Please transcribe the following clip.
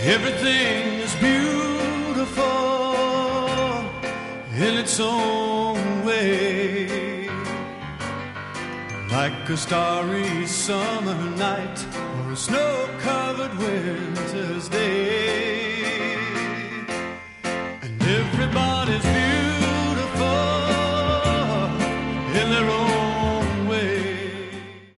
Everything is beautiful in its own way, like a starry summer night or a snow-covered winter's day. And everybody